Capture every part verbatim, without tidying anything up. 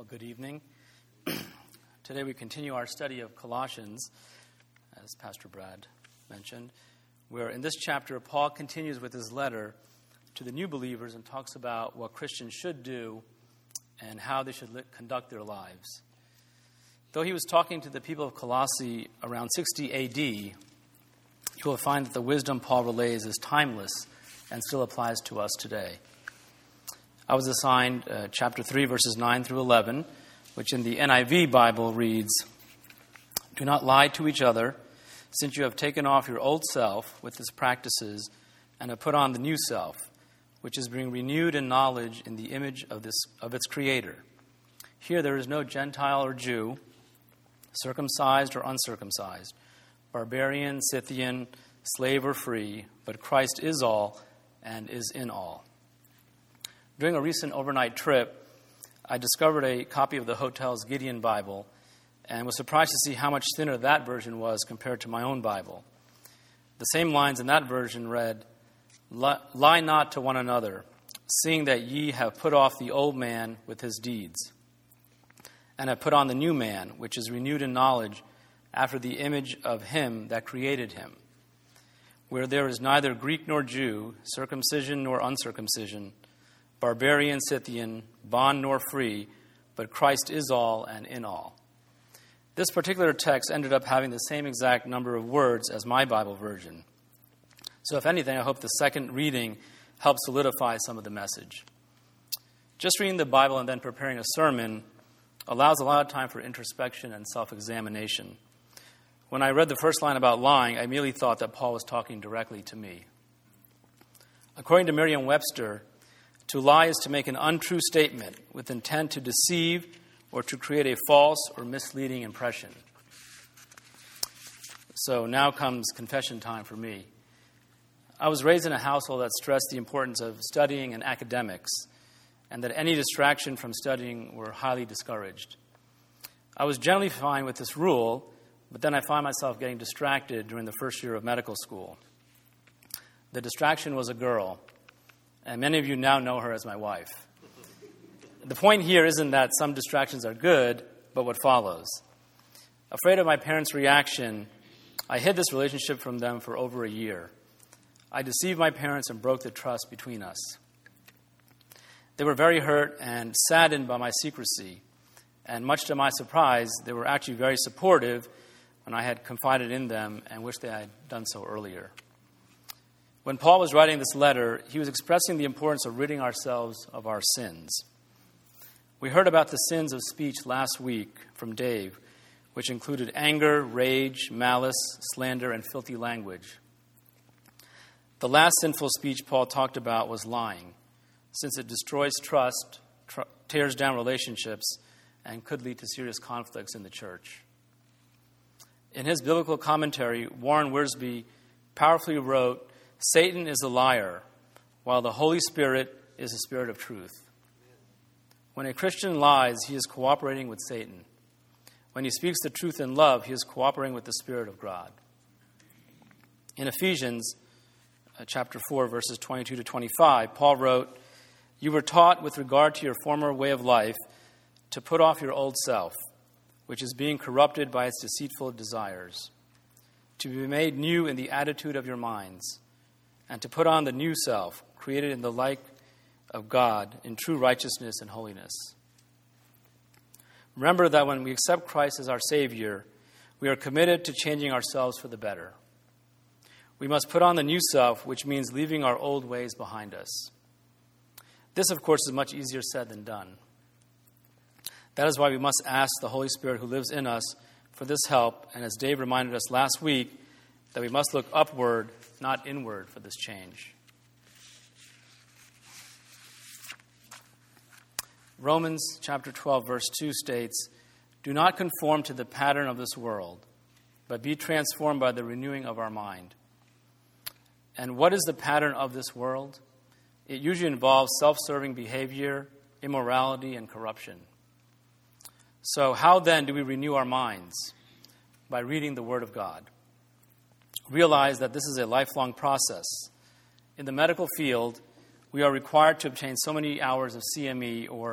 good evening. Today we continue our study of Colossians, as Pastor Brad mentioned, where in this chapter Paul continues with his letter to the new believers and talks about what Christians should do and how they should li- conduct their lives. Though he was talking to the people of Colossae around sixty A D, you will find that the wisdom Paul relays is timeless and still applies to us today. I was assigned uh, chapter three, verses nine through eleven, which in the N I V Bible reads, "Do not lie to each other, since you have taken off your old self with its practices and have put on the new self, which is being renewed in knowledge in the image of this of its Creator. Here there is no Gentile or Jew, circumcised or uncircumcised, barbarian, Scythian, slave or free, but Christ is all and is in all." During a recent overnight trip, I discovered a copy of the hotel's Gideon Bible and was surprised to see how much thinner that version was compared to my own Bible. The same lines in that version read, "Lie not to one another, seeing that ye have put off the old man with his deeds, and have put on the new man, which is renewed in knowledge after the image of him that created him, where there is neither Greek nor Jew, circumcision nor uncircumcision, barbarian, Scythian, bond nor free, but Christ is all and in all." This particular text ended up having the same exact number of words as my Bible version. So if anything, I hope the second reading helps solidify some of the message. Just reading the Bible and then preparing a sermon allows a lot of time for introspection and self-examination. When I read the first line about lying, I immediately thought that Paul was talking directly to me. According to Merriam-Webster, to lie is to make an untrue statement with intent to deceive or to create a false or misleading impression. So now comes confession time for me. I was raised in a household that stressed the importance of studying and academics, and that any distraction from studying were highly discouraged. I was generally fine with this rule, but then I found myself getting distracted during the first year of medical school. The distraction was a girl, and many of you now know her as my wife. The point here isn't that some distractions are good, but what follows. Afraid of my parents' reaction, I hid this relationship from them for over a year. I deceived my parents and broke the trust between us. They were very hurt and saddened by my secrecy, and much to my surprise, they were actually very supportive when I had confided in them and wished they had done so earlier. When Paul was writing this letter, he was expressing the importance of ridding ourselves of our sins. We heard about the sins of speech last week from Dave, which included anger, rage, malice, slander, and filthy language. The last sinful speech Paul talked about was lying, since it destroys trust, tr- tears down relationships, and could lead to serious conflicts in the church. In his biblical commentary, Warren Wiersbe powerfully wrote, "Satan is a liar, while the Holy Spirit is the Spirit of truth." When a Christian lies, he is cooperating with Satan. When he speaks the truth in love, he is cooperating with the Spirit of God. In Ephesians uh, chapter four, verses twenty-two to twenty-five, Paul wrote, "You were taught with regard to your former way of life to put off your old self, which is being corrupted by its deceitful desires, to be made new in the attitude of your minds, and to put on the new self, created in the like of God in true righteousness and holiness." Remember that when we accept Christ as our Savior, we are committed to changing ourselves for the better. We must put on the new self, which means leaving our old ways behind us. This, of course, is much easier said than done. That is why we must ask the Holy Spirit who lives in us for this help, and as Dave reminded us last week, that we must look upward, not inward, for this change. Romans chapter twelve, verse two states, "Do not conform to the pattern of this world, but be transformed by the renewing of our mind." And what is the pattern of this world? It usually involves self-serving behavior, immorality, and corruption. So how then do we renew our minds? By reading the Word of God. Realize that this is a lifelong process. In the medical field, we are required to obtain so many hours of C M E or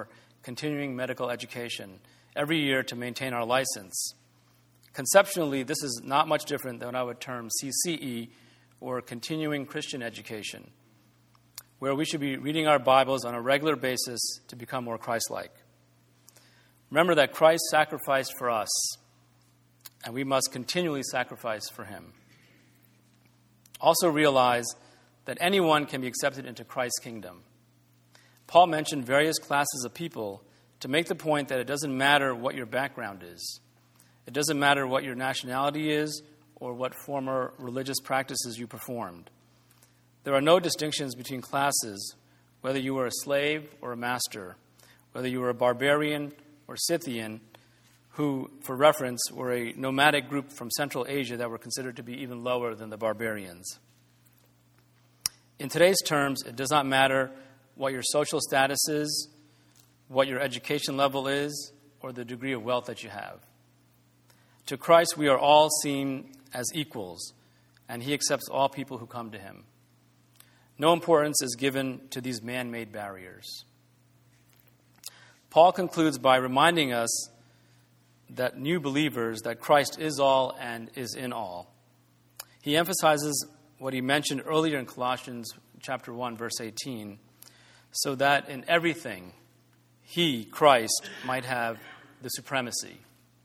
continuing medical education every year to maintain our license. Conceptually, this is not much different than what I would term C C E, or continuing Christian education, where we should be reading our Bibles on a regular basis to become more Christ-like. Remember that Christ sacrificed for us, and we must continually sacrifice for him. Also realize that anyone can be accepted into Christ's kingdom. Paul mentioned various classes of people to make the point that it doesn't matter what your background is. It doesn't matter what your nationality is or what former religious practices you performed. There are no distinctions between classes, whether you were a slave or a master, whether you were a barbarian or Scythian, who, for reference, were a nomadic group from Central Asia that were considered to be even lower than the barbarians. In today's terms, it does not matter what your social status is, what your education level is, or the degree of wealth that you have. To Christ, we are all seen as equals, and he accepts all people who come to him. No importance is given to these man-made barriers. Paul concludes by reminding us that new believers, that Christ is all and is in all. He emphasizes what he mentioned earlier in Colossians chapter one, verse eighteen, so that in everything he, Christ, might have the supremacy.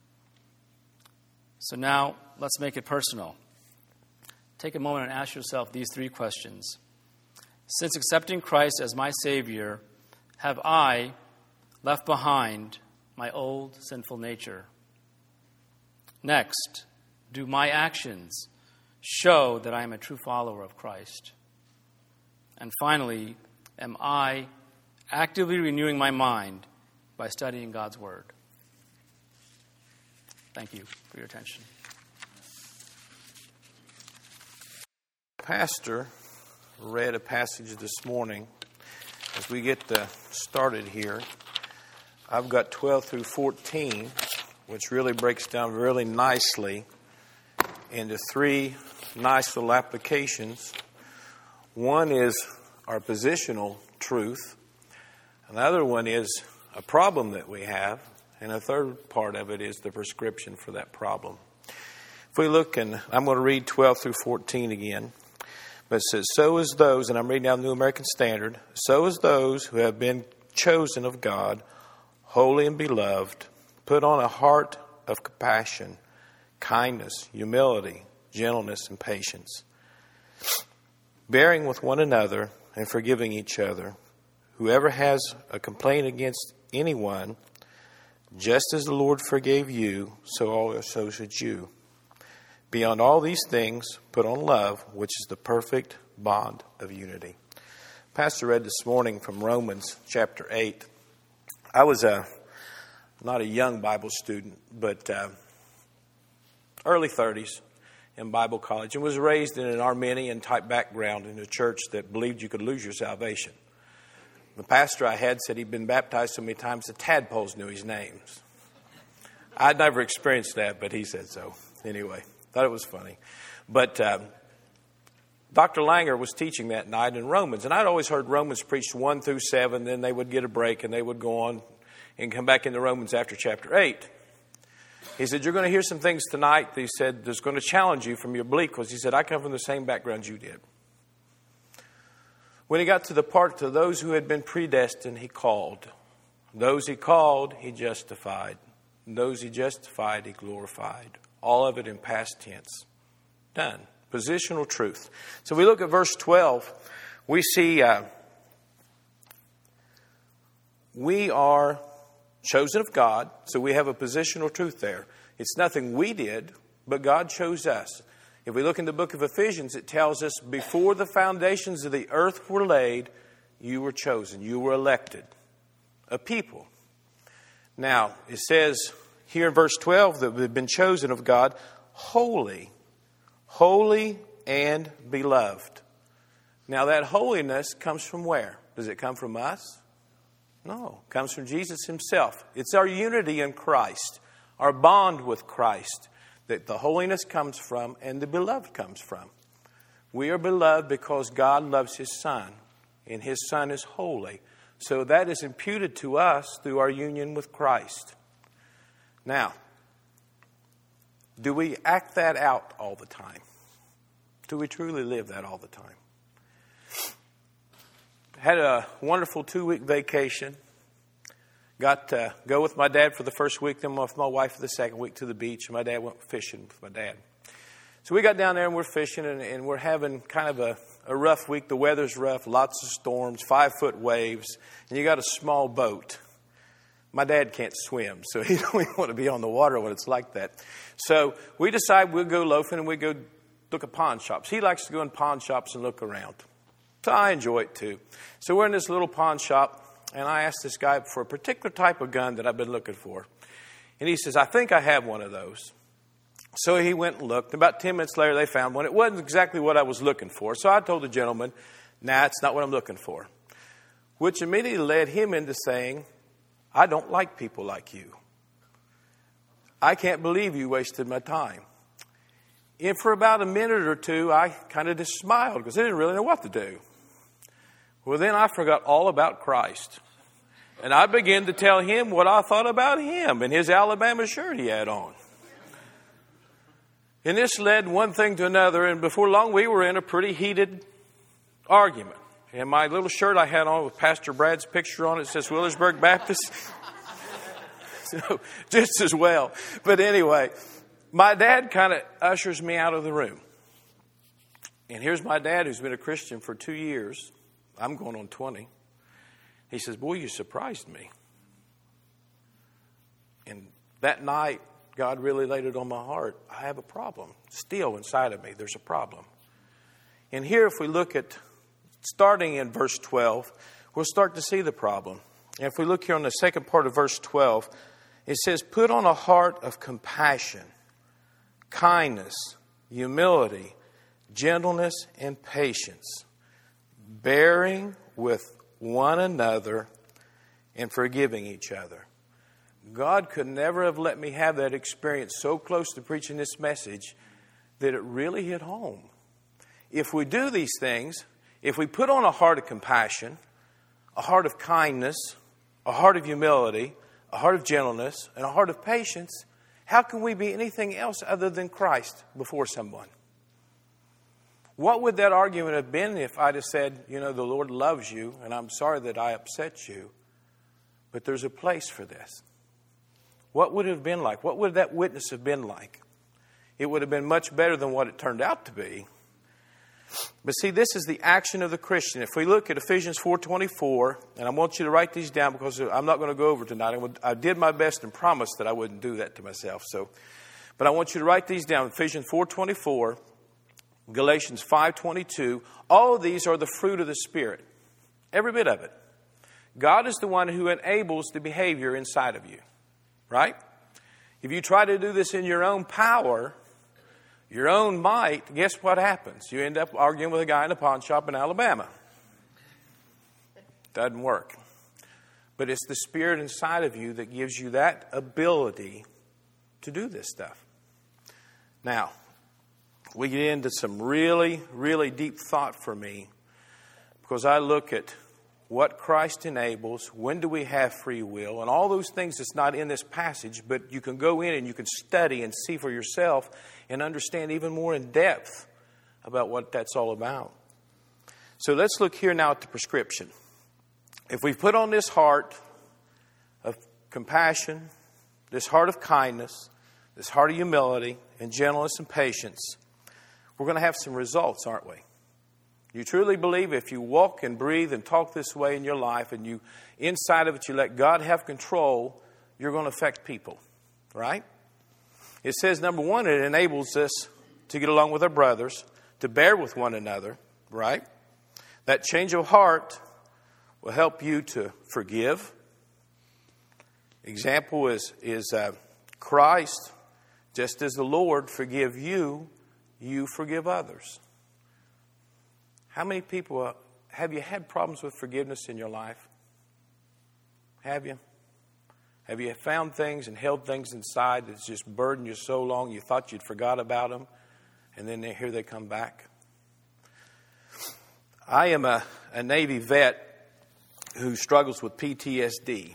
So now, let's make it personal. Take a moment and ask yourself these three questions. Since accepting Christ as my Savior, have I left behind my old sinful nature? Next, do my actions show that I am a true follower of Christ? And finally, am I actively renewing my mind by studying God's Word? Thank you for your attention. Pastor read a passage this morning. As we get uh, started here, I've got twelve through fourteen, which really breaks down really nicely into three nice little applications. One is our positional truth. Another one is a problem that we have. And a third part of it is the prescription for that problem. If we look, and I'm going to read twelve through fourteen again. But it says, so is those, and I'm reading out the New American Standard, so is those who have been chosen of God, holy and beloved, put on a heart of compassion, kindness, humility, gentleness, and patience, bearing with one another and forgiving each other. Whoever has a complaint against anyone, just as the Lord forgave you, so also should you. Beyond all these things, put on love, which is the perfect bond of unity. Pastor read this morning from Romans chapter eight. I was a not a young Bible student, but uh, early thirties in Bible college, and was raised in an Arminian type background in a church that believed you could lose your salvation. The pastor I had said he'd been baptized so many times the tadpoles knew his names. I'd never experienced that, but he said so. Anyway, thought it was funny. But um, Doctor Langer was teaching that night in Romans, and I'd always heard Romans preached one through seven, then they would get a break and they would go on and come back into Romans after chapter eight. He said, you're going to hear some things tonight that he said that's going to challenge you from your belief, because he said, I come from the same background you did. When he got to the part to those who had been predestined, he called. Those he called, he justified. Those he justified, he glorified. All of it in past tense. Done. Positional truth. So we look at verse twelve. We see uh, we are chosen of God. So we have a positional truth there. It's nothing we did, but God chose us. If we look in the book of Ephesians, it tells us before the foundations of the earth were laid, you were chosen. You were elected. A people. Now, it says here in verse twelve that we've been chosen of God, holy. Holy and beloved. Now, that holiness comes from where? Does it come from us? No. It comes from Jesus himself. It's our unity in Christ. Our bond with Christ. That the holiness comes from and the beloved comes from. We are beloved because God loves his Son. And his Son is holy. So that is imputed to us through our union with Christ. Now, do we act that out all the time? Do we truly live that all the time? Had a wonderful two-week vacation. Got to go with my dad for the first week, then with my wife for the second week to the beach. And my dad went fishing with my dad. So we got down there and we're fishing, and, and we're having kind of a, a rough week. The weather's rough, lots of storms, five-foot waves, and you got a small boat. My dad can't swim, so he don't even want to be on the water when it's like that. So we decide we'll go loafing and we go look at pawn shops. He likes to go in pawn shops and look around. So I enjoy it too. So we're in this little pawn shop, and I asked this guy for a particular type of gun that I've been looking for. And he says, I think I have one of those. So he went and looked. About ten minutes later, they found one. It wasn't exactly what I was looking for. So I told the gentleman, nah, it's not what I'm looking for. Which immediately led him into saying, I don't like people like you. I can't believe you wasted my time. And for about a minute or two, I kind of just smiled because I didn't really know what to do. Well, then I forgot all about Christ. And I began to tell him what I thought about him and his Alabama shirt he had on. And this led one thing to another, and before long we were in a pretty heated argument. And my little shirt I had on with Pastor Brad's picture on it says Willersburg Baptist. So, just as well. But anyway, my dad kind of ushers me out of the room. And here's my dad, who's been a Christian for two years. I'm going on twenty. He says, boy, you surprised me. And that night, God really laid it on my heart. I have a problem. Still inside of me, there's a problem. And here, if we look at, starting in verse twelve, we'll start to see the problem. And if we look here on the second part of verse twelve, it says, put on a heart of compassion, kindness, humility, gentleness, and patience, bearing with one another and forgiving each other. God could never have let me have that experience so close to preaching this message that it really hit home. If we do these things, if we put on a heart of compassion, a heart of kindness, a heart of humility, a heart of gentleness, and a heart of patience, how can we be anything else other than Christ before someone? What would that argument have been if I'd have said, you know, the Lord loves you, and I'm sorry that I upset you, but there's a place for this? What would it have been like? What would that witness have been like? It would have been much better than what it turned out to be. But see, this is the action of the Christian. If we look at Ephesians four twenty-four, and I want you to write these down because I'm not going to go over tonight. I, would, I did my best and promised that I wouldn't do that to myself. So, but I want you to write these down. Ephesians four twenty-four, Galatians five twenty-two. All of these are the fruit of the Spirit. Every bit of it. God is the one who enables the behavior inside of you. Right? If you try to do this in your own power, your own might, guess what happens? You end up arguing with a guy in a pawn shop in Alabama. Doesn't work. But it's the Spirit inside of you that gives you that ability to do this stuff. Now, we get into some really, really deep thought for me because I look at what Christ enables, when do we have free will, and all those things that's not in this passage, but you can go in and you can study and see for yourself and understand even more in depth about what that's all about. So let's look here now at the prescription. If we put on this heart of compassion, this heart of kindness, this heart of humility and gentleness and patience, we're going to have some results, aren't we? You truly believe if you walk and breathe and talk this way in your life and you, inside of it, you let God have control, you're going to affect people, right? It says, number one, it enables us to get along with our brothers, to bear with one another, right? That change of heart will help you to forgive. Example is, is uh, Christ, just as the Lord forgive you, you forgive others. How many people, uh, have you had problems with forgiveness in your life? Have you? Have you found things and held things inside that's just burdened you so long you thought you'd forgot about them, and then they, here they come back? I am a, a Navy vet who struggles with P T S D.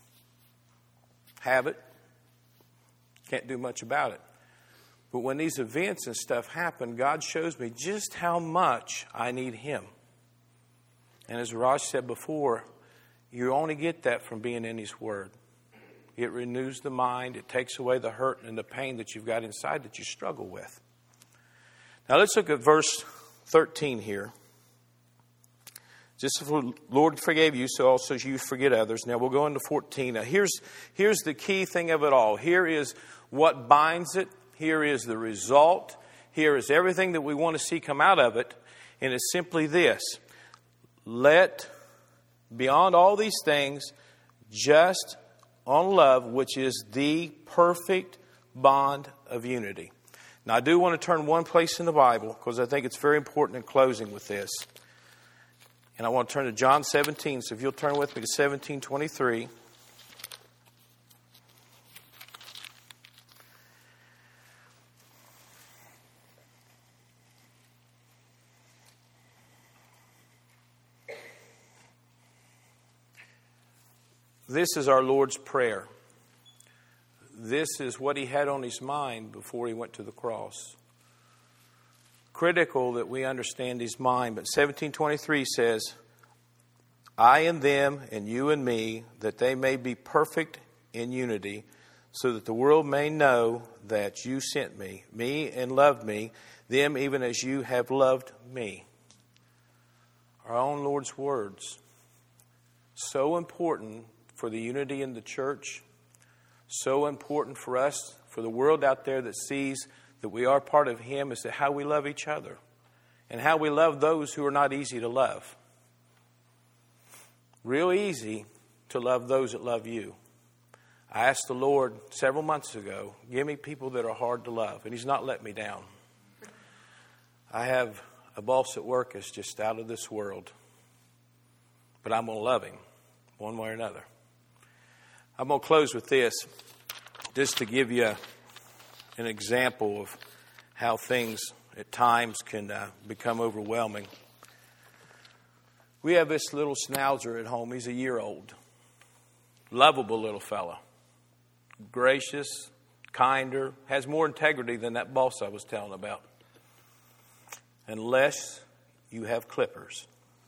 Have it. Can't do much about it. But when these events and stuff happen, God shows me just how much I need Him. And as Raj said before, you only get that from being in His Word. It renews the mind. It takes away the hurt and the pain that you've got inside that you struggle with. Now let's look at verse thirteen here. Just as the Lord forgave you, so also you forget others. Now we'll go into fourteen. Now here's, here's the key thing of it all. Here is what binds it. Here is the result. Here is everything that we want to see come out of it. And it's simply this. Let, beyond all these things, just on love, which is the perfect bond of unity. Now, I do want to turn one place in the Bible because I think it's very important in closing with this. And I want to turn to John seventeen. So if you'll turn with me to seventeen twenty-three. This is our Lord's Prayer. This is what He had on His mind before He went to the cross. Critical that we understand His mind. But seventeen twenty-three says, I and them and you and me, that they may be perfect in unity, so that the world may know that you sent me, me and loved me, them even as you have loved me. Our own Lord's words. So important for the unity in the church. So important for us, for the world out there that sees that we are part of Him, is that how we love each other. And how we love those who are not easy to love. Real easy to love those that love you. I asked the Lord several months ago, give me people that are hard to love. And He's not let me down. I have a boss at work that's just out of this world. But I'm going to love him one way or another. I'm going to close with this, just to give you an example of how things at times can uh, become overwhelming. We have this little schnauzer at home. He's a year old. Lovable little fella. Gracious, kinder, has more integrity than that boss I was telling about. Unless you have clippers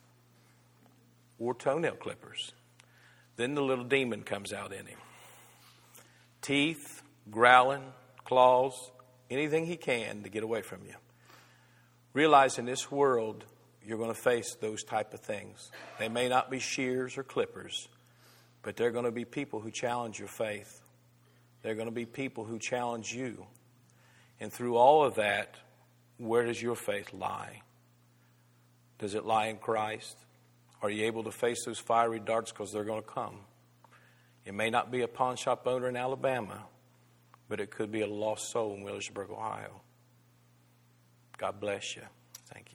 or toenail clippers. Then the little demon comes out in him. Teeth, growling, claws, anything he can to get away from you. Realize in this world, you're going to face those type of things. They may not be shears or clippers, but they're going to be people who challenge your faith. They're going to be people who challenge you. And through all of that, where does your faith lie? Does it lie in Christ? Are you able to face those fiery darts because they're going to come? It may not be a pawn shop owner in Alabama, but it could be a lost soul in Wheelersburg, Ohio. God bless you. Thank you.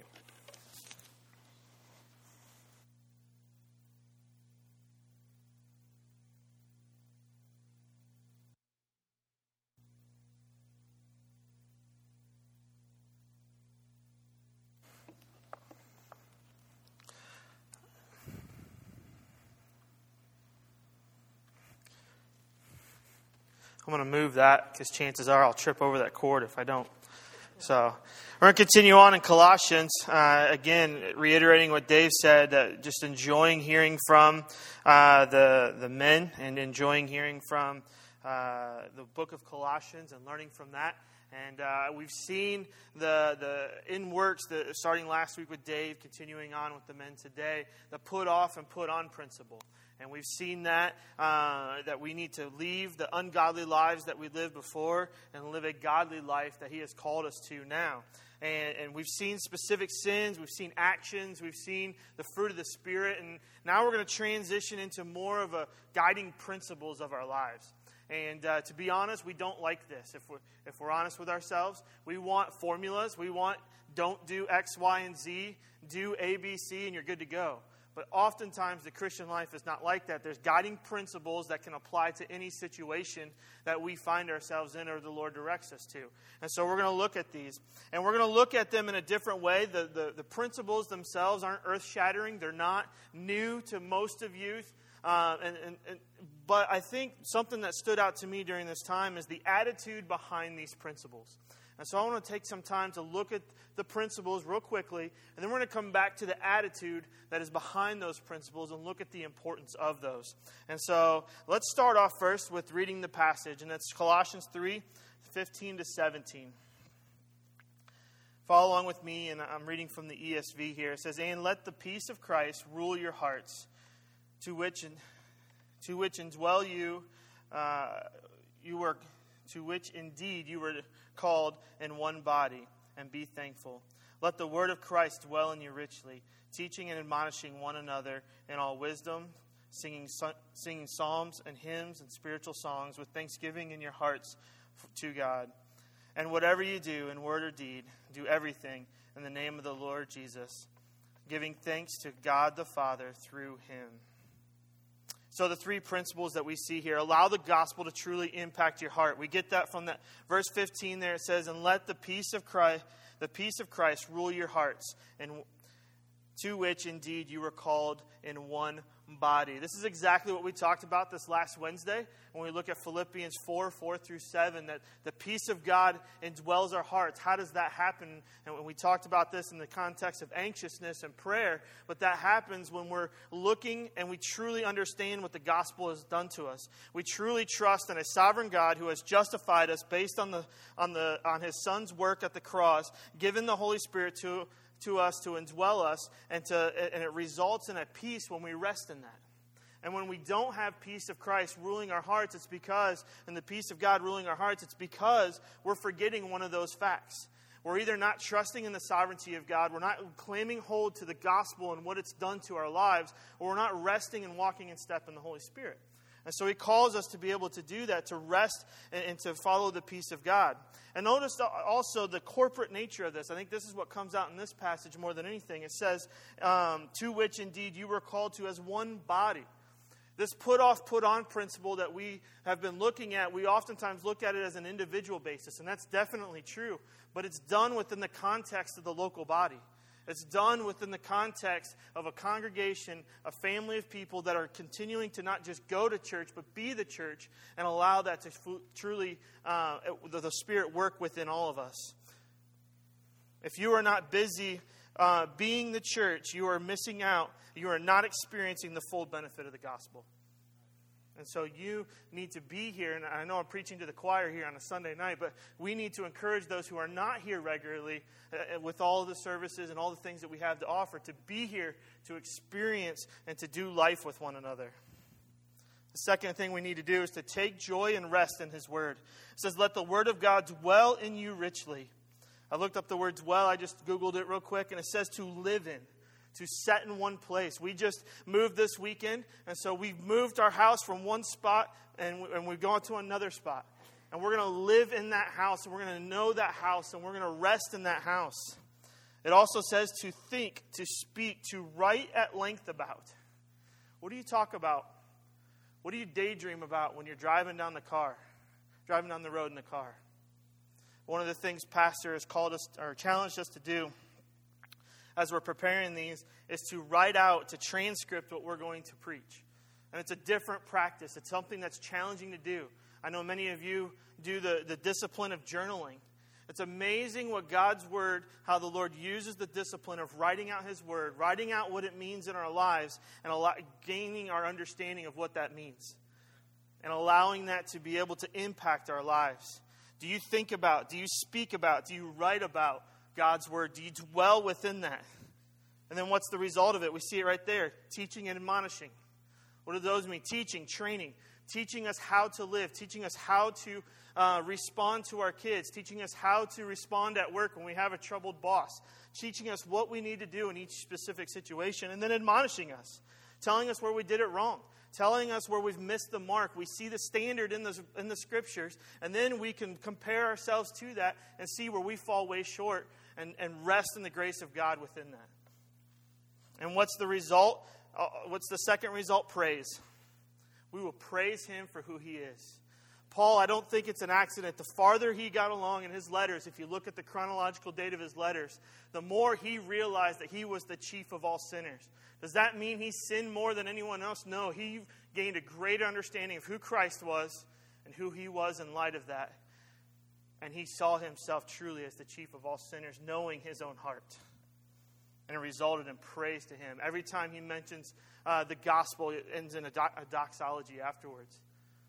I'm going to move that because chances are I'll trip over that cord if I don't. So we're going to continue on in Colossians. Uh, again, reiterating what Dave said, uh, just enjoying hearing from uh, the, the men and enjoying hearing from uh, the book of Colossians and learning from that. And uh, we've seen the the in works, the, starting last week with Dave, continuing on with the men today, the put off and put on principle. And we've seen that, uh, that we need to leave the ungodly lives that we lived before and live a godly life that He has called us to now. And, and we've seen specific sins, we've seen actions, we've seen the fruit of the Spirit. And now we're going to transition into more of a guiding principles of our lives. And uh, to be honest, we don't like this. If we're, if we're honest with ourselves, we want formulas. We want don't do X, Y, and Z. Do A, B, C, and you're good to go. But oftentimes the Christian life is not like that. There's guiding principles that can apply to any situation that we find ourselves in or the Lord directs us to. And so we're going to look at these. And we're going to look at them in a different way. The, the, the principles themselves aren't earth-shattering. They're not new to most of youth. Uh, and, and, and, but I think something that stood out to me during this time is the attitude behind these principles. And so I want to take some time to look at the principles real quickly, and then we're going to come back to the attitude that is behind those principles and look at the importance of those. And so let's start off first with reading the passage, and that's Colossians three, fifteen to seventeen. Follow along with me, and I'm reading from the E S V here. It says, "And let the peace of Christ rule your hearts, to which to which indwell you, uh, you were, to which indeed you were called in one body, and be thankful. Let the word of Christ dwell in you richly, teaching and admonishing one another in all wisdom, singing singing psalms and hymns and spiritual songs with thanksgiving in your hearts to God. And whatever you do in word or deed, do everything in the name of the Lord Jesus, giving thanks to God the Father through him." So the three principles that we see here: allow the gospel to truly impact your heart. We get that from that verse fifteen there. It says, "And let the peace of Christ, the peace of Christ rule your hearts, and to which indeed you were called in one body." This is exactly what we talked about this last Wednesday when we look at Philippians four, four through seven, that the peace of God indwells our hearts. How does that happen? And we talked about this in the context of anxiousness and prayer, but that happens when we're looking and we truly understand what the gospel has done to us. We truly trust in a sovereign God who has justified us based on the on the on his Son's work at the cross, given the Holy Spirit to to us to indwell us, and to and it results in a peace when we rest in that. And when we don't have peace of Christ ruling our hearts, it's because, and the peace of God ruling our hearts, it's because we're forgetting one of those facts. We're either not trusting in the sovereignty of God, we're not claiming hold to the gospel and what it's done to our lives, or we're not resting and walking in step in the Holy Spirit. And so he calls us to be able to do that, to rest and, and to follow the peace of God. And notice also the corporate nature of this. I think this is what comes out in this passage more than anything. It says, um, "to which indeed you were called to as one body." This put off, put on principle that we have been looking at, we oftentimes look at it as an individual basis. And that's definitely true. But it's done within the context of the local body. It's done within the context of a congregation, a family of people that are continuing to not just go to church, but be the church and allow that to f- truly, uh, the, the Spirit work within all of us. If you are not busy uh, being the church, you are missing out. You are not experiencing the full benefit of the gospel. And so you need to be here, and I know I'm preaching to the choir here on a Sunday night, but we need to encourage those who are not here regularly uh, with all of the services and all the things that we have to offer to be here, to experience and to do life with one another. The second thing we need to do is to take joy and rest in his word. It says, "Let the word of God dwell in you richly." I looked up the word dwell. I just Googled it real quick, and it says to live in. To set in one place. We just moved this weekend, and so we've moved our house from one spot, and, we, and we've gone to another spot. And we're going to live in that house, and we're going to know that house, and we're going to rest in that house. It also says to think, to speak, to write at length about. What do you talk about? What do you daydream about when you're driving down the car, driving down the road in the car? One of the things Pastor has called us or challenged us to do as we're preparing these is to write out, to transcript what we're going to preach. And it's a different practice. It's something that's challenging to do. I know many of you do the, the discipline of journaling. It's amazing what God's Word, how the Lord uses the discipline of writing out His Word, writing out what it means in our lives, and allow, gaining our understanding of what that means. And allowing that to be able to impact our lives. Do you think about, do you speak about, do you write about God's Word? Do you dwell within that? And then what's the result of it? We see it right there. Teaching and admonishing. What do those mean? Teaching, training. Teaching us how to live. Teaching us how to uh, respond to our kids. Teaching us how to respond at work when we have a troubled boss. Teaching us what we need to do in each specific situation. And then admonishing us. Telling us where we did it wrong. Telling us where we've missed the mark. We see the standard in the, in the Scriptures. And then we can compare ourselves to that and see where we fall way short. And, and rest in the grace of God within that. And what's the result? uh, what's the second result? Praise. We will praise him for who he is. Paul, I don't think it's an accident. The farther he got along in his letters, if you look at the chronological date of his letters, the more he realized that he was the chief of all sinners. Does that mean he sinned more than anyone else? No, he gained a greater understanding of who Christ was and who he was in light of that. And he saw himself truly as the chief of all sinners, knowing his own heart. And it resulted in praise to him. Every time he mentions uh, the gospel, it ends in a, do- a doxology afterwards.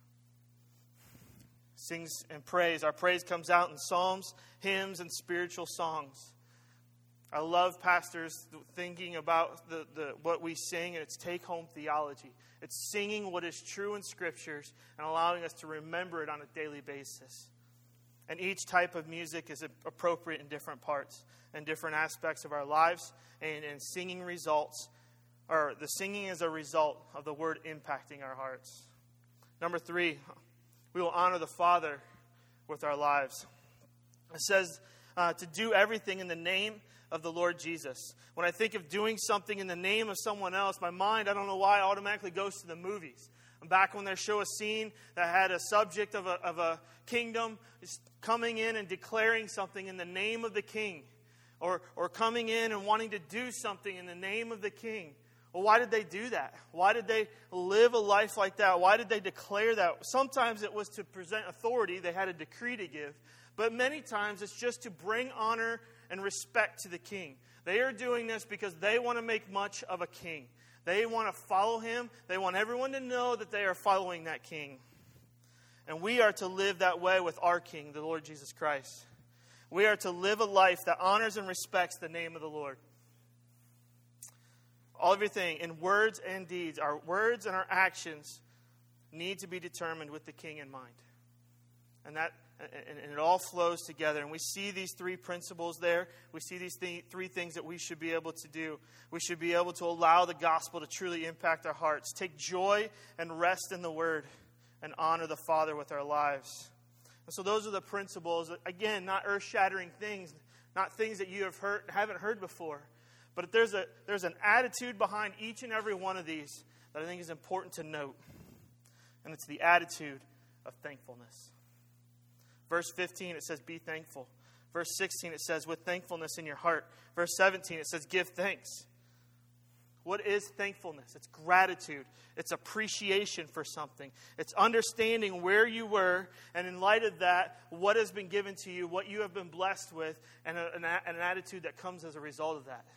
Sings and praise. Our praise comes out in psalms, hymns, and spiritual songs. I love pastors thinking about the, the what we sing, and it's take-home theology. It's singing what is true in Scriptures and allowing us to remember it on a daily basis. And each type of music is appropriate in different parts and different aspects of our lives. And, and singing results, or the singing is a result of the word impacting our hearts. Number three, we will honor the Father with our lives. It says uh, to do everything in the name of the Lord Jesus. When I think of doing something in the name of someone else, my mind, I don't know why, automatically goes to the movies. Back when they show a scene that had a subject of a, of a kingdom coming in and declaring something in the name of the king. Or, or coming in and wanting to do something in the name of the king. Well, why did they do that? Why did they live a life like that? Why did they declare that? Sometimes it was to present authority. They had a decree to give. But many times it's just to bring honor and respect to the king. They are doing this because they want to make much of a king. They want to follow him. They want everyone to know that they are following that king. And we are to live that way with our king, the Lord Jesus Christ. We are to live a life that honors and respects the name of the Lord. All everything in words and deeds, our words and our actions need to be determined with the king in mind. And that and, and it all flows together. And we see these three principles there. We see these th- three things that we should be able to do. We should be able to allow the gospel to truly impact our hearts. Take joy and rest in the word and honor the Father with our lives. And so those are the principles. Again, not earth-shattering things, not things that you have heard, haven't heard before. But there's a there's an attitude behind each and every one of these that I think is important to note. And it's the attitude of thankfulness. Verse fifteen, it says, be thankful. Verse sixteen, it says, with thankfulness in your heart. Verse seventeen, it says, give thanks. What is thankfulness? It's gratitude. It's appreciation for something. It's understanding where you were, and in light of that, what has been given to you, what you have been blessed with, and, a, an, an attitude that comes as a result of that.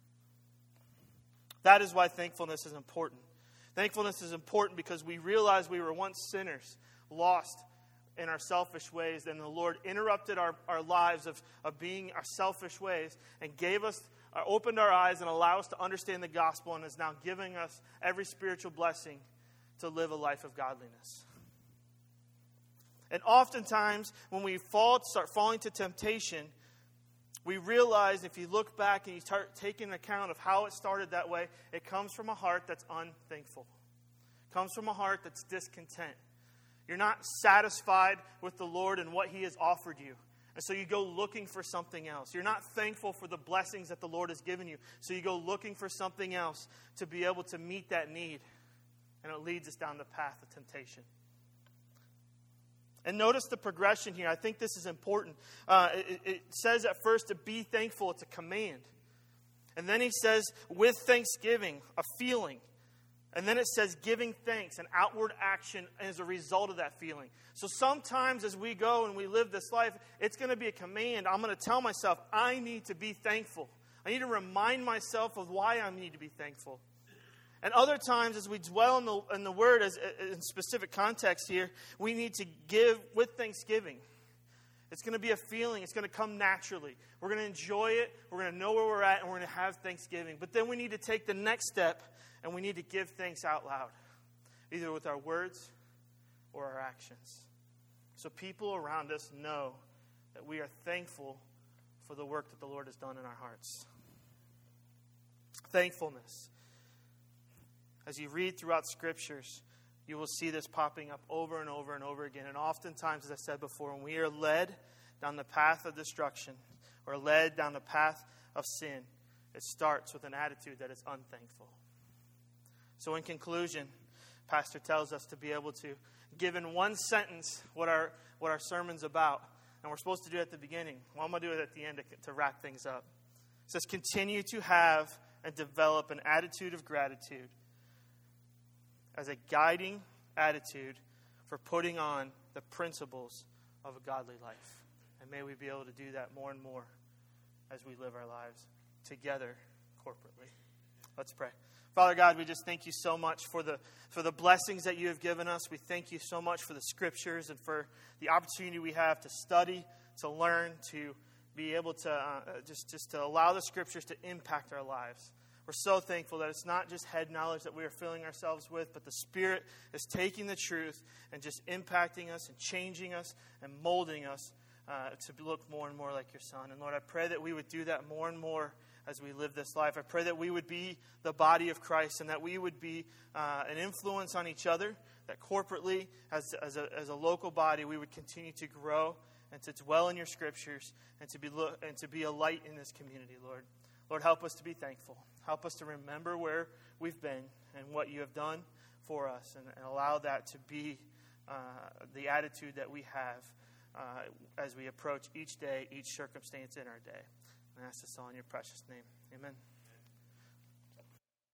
That is why thankfulness is important. Thankfulness is important because we realize we were once sinners, lost in our selfish ways, and the Lord interrupted our, our lives of, of being our selfish ways and gave us Uh, opened our eyes and allowed us to understand the gospel, and is now giving us every spiritual blessing to live a life of godliness. And oftentimes, when we fall, start falling to temptation, we realize if you look back and you start taking account of how it started that way, it comes from a heart that's unthankful. It comes from a heart that's discontent. You're not satisfied with the Lord and what He has offered you. And so you go looking for something else. You're not thankful for the blessings that the Lord has given you. So you go looking for something else to be able to meet that need. And it leads us down the path of temptation. And notice the progression here. I think this is important. Uh, it, it says at first to be thankful. It's a command. And then he says with thanksgiving, a feeling. And then it says giving thanks, an outward action as a result of that feeling. So sometimes as we go and we live this life, it's going to be a command. I'm going to tell myself, I need to be thankful. I need to remind myself of why I need to be thankful. And other times as we dwell in the, in the Word, as in specific context here, we need to give with thanksgiving. It's going to be a feeling. It's going to come naturally. We're going to enjoy it. We're going to know where we're at, and we're going to have thanksgiving. But then we need to take the next step, and we need to give thanks out loud, either with our words or our actions. So people around us know that we are thankful for the work that the Lord has done in our hearts. Thankfulness. As you read throughout Scriptures, you will see this popping up over and over and over again. And oftentimes, as I said before, when we are led down the path of destruction or led down the path of sin, it starts with an attitude that is unthankful. So in conclusion, Pastor tells us to be able to give in one sentence what our what our sermon's about. And we're supposed to do it at the beginning. Well, I'm going to do it at the end to, to wrap things up. It says, continue to have and develop an attitude of gratitude as a guiding attitude for putting on the principles of a godly life. And may we be able to do that more and more as we live our lives together corporately. Let's pray. Father God, we just thank you so much for the for the blessings that you have given us. We thank you so much for the scriptures and for the opportunity we have to study, to learn, to be able to uh, just, just to allow the scriptures to impact our lives. We're so thankful that it's not just head knowledge that we are filling ourselves with, but the Spirit is taking the truth and just impacting us and changing us and molding us uh, to look more and more like your Son. And Lord, I pray that we would do that more and more as we live this life. I pray that we would be the body of Christ and that we would be uh, an influence on each other, that corporately, as, as, a, as a local body, we would continue to grow and to dwell in your scriptures and to be lo- and to be a light in this community, Lord. Lord, help us to be thankful. Help us to remember where we've been and what you have done for us, and, and allow that to be uh, the attitude that we have uh, as we approach each day, each circumstance in our day. And I ask this all in your precious name. Amen.